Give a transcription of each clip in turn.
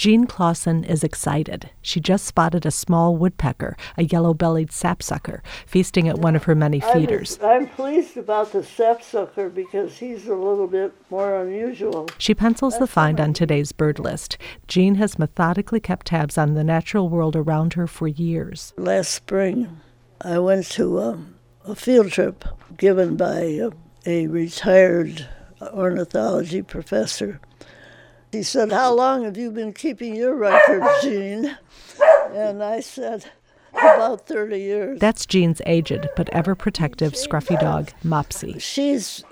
Jean Clausen is excited. She just spotted a small woodpecker, a yellow-bellied sapsucker, feasting at one of her many feeders. I'm pleased about the sapsucker because he's a little bit more unusual. She pencils the find on today's bird list. Jean has methodically kept tabs on the natural world around her for years. Last spring, I went to a field trip given by a retired ornithology professor. He said, "How long have you been keeping your record, Jean?" And I said, "About 30 years." That's Jean's aged but ever-protective scruffy dog, Mopsy. She's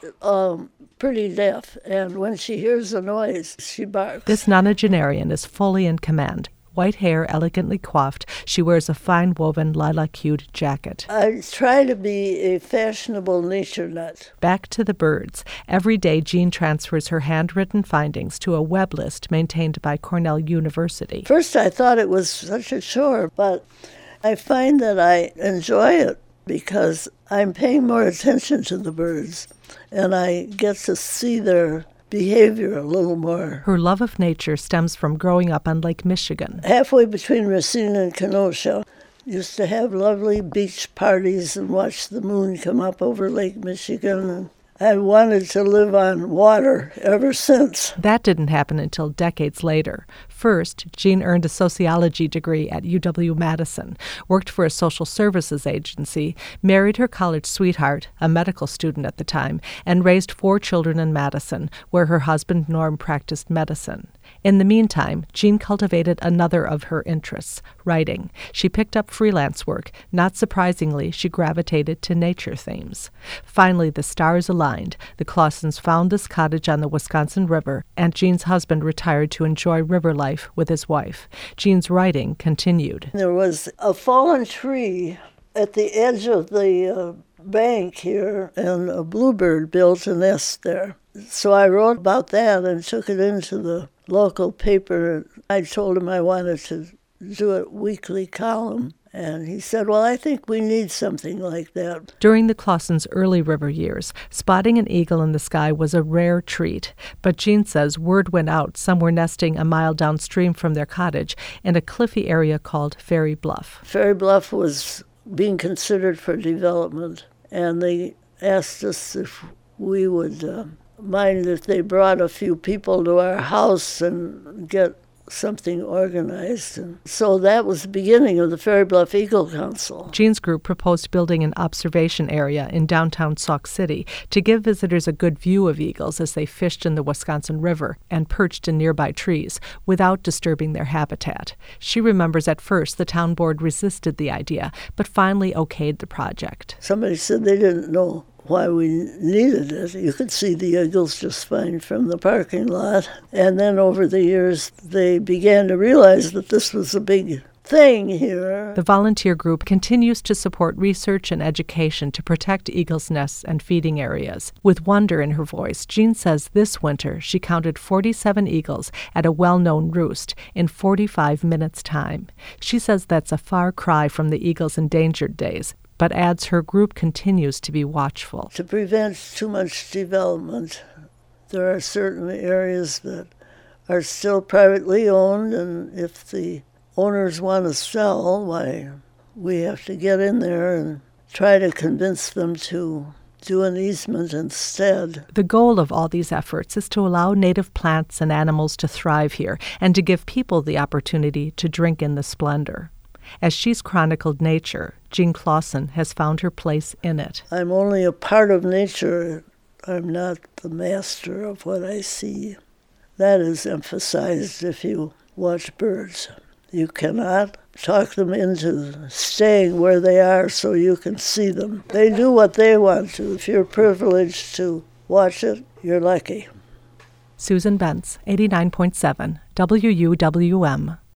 pretty deaf, and when she hears a noise, she barks. This nonagenarian is fully in command. White hair elegantly coiffed, she wears a fine woven lilac-hued jacket. I try to be a fashionable nature nut. Back to the birds. Every day, Jean transfers her handwritten findings to a web list maintained by Cornell University. First, I thought it was such a chore, but I find that I enjoy it because I'm paying more attention to the birds, and I get to see their behavior a little more. Her love of nature stems from growing up on Lake Michigan. Halfway between Racine and Kenosha, used to have lovely beach parties and watch the moon come up over Lake Michigan. And I wanted to live on water ever since. That didn't happen until decades later. First, Jean earned a sociology degree at UW-Madison, worked for a social services agency, married her college sweetheart, a medical student at the time, and raised 4 children in Madison, where her husband Norm practiced medicine. In the meantime, Jean cultivated another of her interests, writing. She picked up freelance work. Not surprisingly, she gravitated to nature themes. Finally, the stars aligned. The Clausens found this cottage on the Wisconsin River, and Jean's husband retired to enjoy river life with his wife. Jean's writing continued. There was a fallen tree at the edge of the bank here, and a bluebird built a nest there. So I wrote about that and took it into the local paper. I told him I wanted to do a weekly column. And he said, "Well, I think we need something like that." During the Clausens' early river years, spotting an eagle in the sky was a rare treat. But Jean says word went out some were nesting a mile downstream from their cottage in a cliffy area called Ferry Bluff. Ferry Bluff was being considered for development, and they asked us if we would mind if they brought a few people to our house and get something organized. And so that was the beginning of the Ferry Bluff Eagle Council. Jean's group proposed building an observation area in downtown Sauk City to give visitors a good view of eagles as they fished in the Wisconsin River and perched in nearby trees without disturbing their habitat. She remembers at first the town board resisted the idea, but finally okayed the project. Somebody said they didn't know why we needed it. You could see the eagles just fine from the parking lot. And then over the years, they began to realize that this was a big thing here. The volunteer group continues to support research and education to protect eagles' nests and feeding areas. With wonder in her voice, Jean says this winter she counted 47 eagles at a well-known roost in 45 minutes' time. She says that's a far cry from the eagles' endangered days, but adds her group continues to be watchful. To prevent too much development, there are certain areas that are still privately owned, and if the owners want to sell, why, we have to get in there and try to convince them to do an easement instead. The goal of all these efforts is to allow native plants and animals to thrive here and to give people the opportunity to drink in the splendor. As she's chronicled nature, Jean Clausen has found her place in it. I'm only a part of nature. I'm not the master of what I see. That is emphasized if you watch birds. You cannot talk them into staying where they are so you can see them. They do what they want to. If you're privileged to watch it, you're lucky. Susan Bentz, 89.7 WUWM.